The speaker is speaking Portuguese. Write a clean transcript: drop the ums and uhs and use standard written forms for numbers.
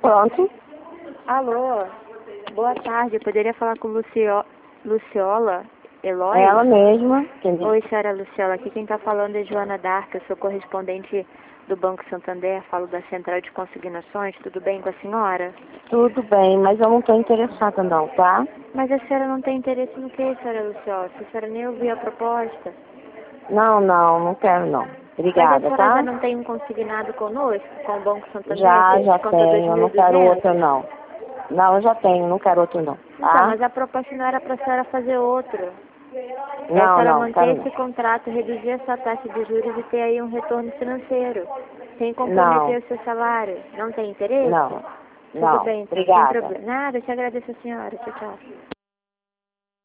Pronto. Alô, boa tarde. Eu poderia falar com Luciola Eloy? É ela mesma. Oi, senhora Luciola. Aqui quem está falando é Joana Darca. Eu sou correspondente do Banco Santander. Falo da Central de Consignações. Tudo bem com a senhora? Tudo bem, mas eu não estou interessada não, tá? Mas a senhora não tem interesse no que, senhora Luciola? Se a senhora nem ouviu a proposta. Não quero não. Mas a Obrigada, senhora já tá? não tem um consignado conosco, com o Banco Santander? Você Já desconta tenho, não quero outro 2.200? não. Não, eu já tenho, não quero outro não, Então, tá? mas a proposta não era para a senhora fazer outro. É a senhora Não, manter quero esse não. contrato, reduzir a sua taxa de juros e ter aí um retorno financeiro, sem Não, comprometer o seu salário. Não tem interesse? não, Tudo não. bem, então, sem Obrigada. problema. Nada, eu te agradeço a senhora. Tchau, tchau.